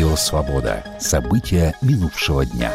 Радио «Свобода». События минувшего дня.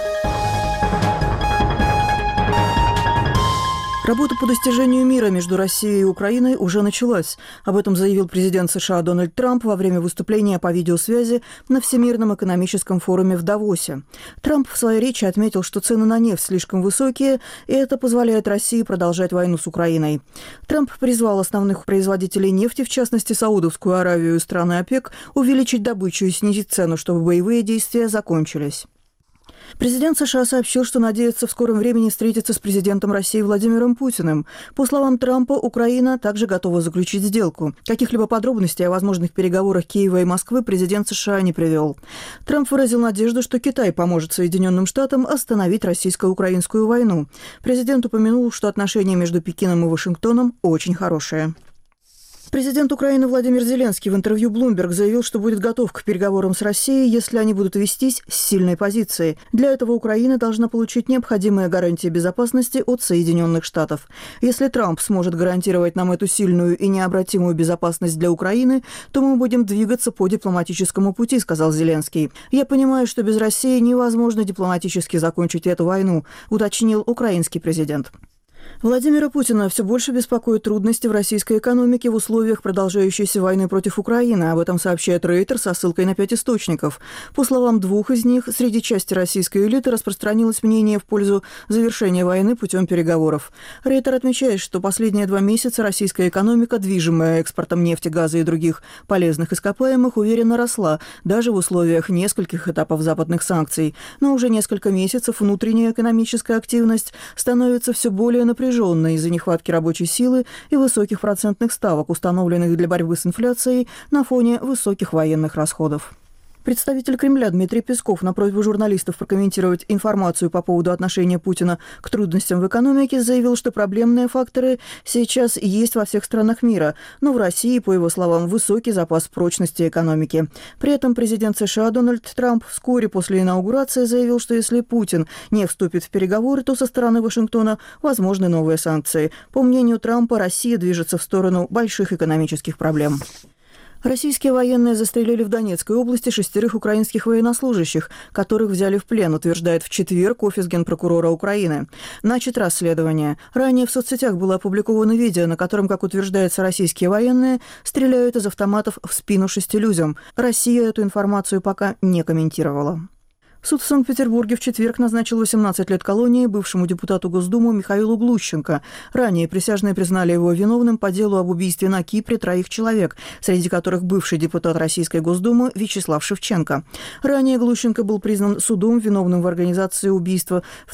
Работа по достижению мира между Россией и Украиной уже началась. Об этом заявил президент США Дональд Трамп во время выступления по видеосвязи на Всемирном экономическом форуме в Давосе. Трамп в своей речи отметил, что цены на нефть слишком высокие, и это позволяет России продолжать войну с Украиной. Трамп призвал основных производителей нефти, в частности Саудовскую Аравию и страны ОПЕК, увеличить добычу и снизить цену, чтобы боевые действия закончились. Президент США сообщил, что надеется в скором времени встретиться с президентом России Владимиром Путиным. По словам Трампа, Украина также готова заключить сделку. Каких-либо подробностей о возможных переговорах Киева и Москвы президент США не привел. Трамп выразил надежду, что Китай поможет Соединенным Штатам остановить российско-украинскую войну. Президент упомянул, что отношения между Пекином и Вашингтоном очень хорошие. Президент Украины Владимир Зеленский в интервью Bloomberg заявил, что будет готов к переговорам с Россией, если они будут вестись с сильной позиции. Для этого Украина должна получить необходимые гарантии безопасности от Соединенных Штатов. Если Трамп сможет гарантировать нам эту сильную и необратимую безопасность для Украины, то мы будем двигаться по дипломатическому пути, сказал Зеленский. «Я понимаю, что без России невозможно дипломатически закончить эту войну», уточнил украинский президент. Владимира Путина все больше беспокоят трудности в российской экономике в условиях продолжающейся войны против Украины. Об этом сообщает Рейтер со ссылкой на 5 источников. По словам двух из них, среди части российской элиты распространилось мнение в пользу завершения войны путем переговоров. Рейтер отмечает, что последние 2 месяца российская экономика, движимая экспортом нефти, газа и других полезных ископаемых, уверенно росла, даже в условиях нескольких этапов западных санкций. Но уже несколько месяцев внутренняя экономическая активность становится все более напряженной из-за нехватки рабочей силы и высоких процентных ставок, установленных для борьбы с инфляцией на фоне высоких военных расходов. Представитель Кремля Дмитрий Песков на просьбу журналистов прокомментировать информацию по поводу отношения Путина к трудностям в экономике заявил, что проблемные факторы сейчас есть во всех странах мира, но в России, по его словам, высокий запас прочности экономики. При этом президент США Дональд Трамп вскоре после инаугурации заявил, что если Путин не вступит в переговоры, то со стороны Вашингтона возможны новые санкции. По мнению Трампа, Россия движется в сторону больших экономических проблем. Российские военные застрелили в Донецкой области 6 украинских военнослужащих, которых взяли в плен, утверждает в четверг офис генпрокурора Украины. Начато расследование. Ранее в соцсетях было опубликовано видео, на котором, как утверждается, российские военные стреляют из автоматов в спину 6 людям. Россия эту информацию пока не комментировала. Суд в Санкт-Петербурге в четверг назначил 18 лет колонии бывшему депутату Госдумы Михаилу Глущенко. Ранее присяжные признали его виновным по делу об убийстве на Кипре 3 человек, среди которых бывший депутат Российской Госдумы Вячеслав Шевченко. Ранее Глущенко был признан судом виновным в организации убийства в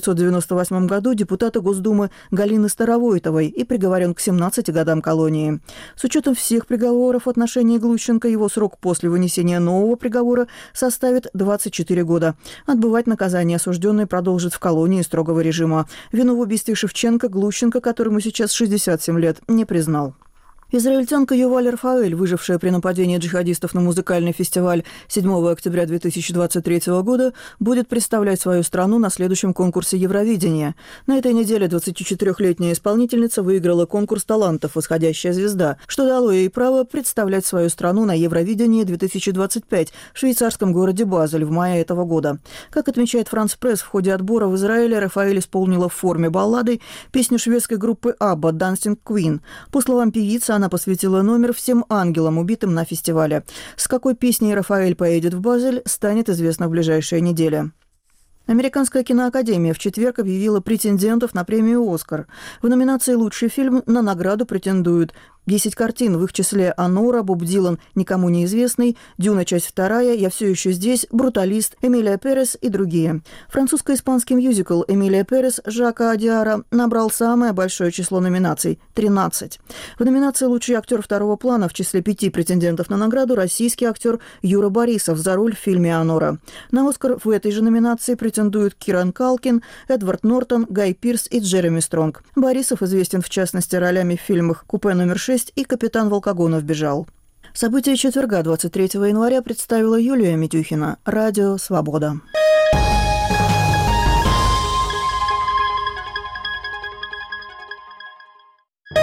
1998 году депутата Госдумы Галины Старовойтовой и приговорен к 17 годам колонии. С учетом всех приговоров в отношении Глущенко, его срок после вынесения нового приговора составит 24 года. Отбывать наказание осужденный продолжит в колонии строгого режима. Вину в убийстве Шевченко Глущенко, которому сейчас 67 лет, не признал. Израильтянка Юваль Рафаэль, выжившая при нападении джихадистов на музыкальный фестиваль 7 октября 2023 года, будет представлять свою страну на следующем конкурсе Евровидения. На этой неделе 24-летняя исполнительница выиграла конкурс талантов «Восходящая звезда», что дало ей право представлять свою страну на Евровидении 2025 в швейцарском городе Базель в мае этого года. Как отмечает Франс Пресс, в ходе отбора в Израиле Рафаэль исполнила в форме баллады песню шведской группы ABBA «Dancing Queen». По словам певицы, она посвятила номер всем ангелам, убитым на фестивале. С какой песней Рафаэль поедет в Базель, станет известно в ближайшие недели. Американская киноакадемия в четверг объявила претендентов на премию «Оскар». В номинации «Лучший фильм» на награду претендуют 10 картин, в их числе «Анора», «Боб Дилан», «Никому неизвестный», «Дюна. Часть 2», «Я все еще здесь», «Бруталист», «Эмилия Перес» и другие. Французско-испанский мюзикл «Эмилия Перес» Жака Одиара набрал самое большое число номинаций – 13. В номинации «Лучший актер второго плана» в числе 5 претендентов на награду российский актер Юра Борисов за роль в фильме «Анора». На «Оскар» в этой же номинации претендуют Киран Калкин, Эдвард Нортон, Гай Пирс и Джереми Стронг. Борисов известен в частности ролями в фильмах «Купе номер 6» и «Капитан Волкогонов бежал». События четверга, 23 января, представила Юлия Митюхина. Радио «Свобода».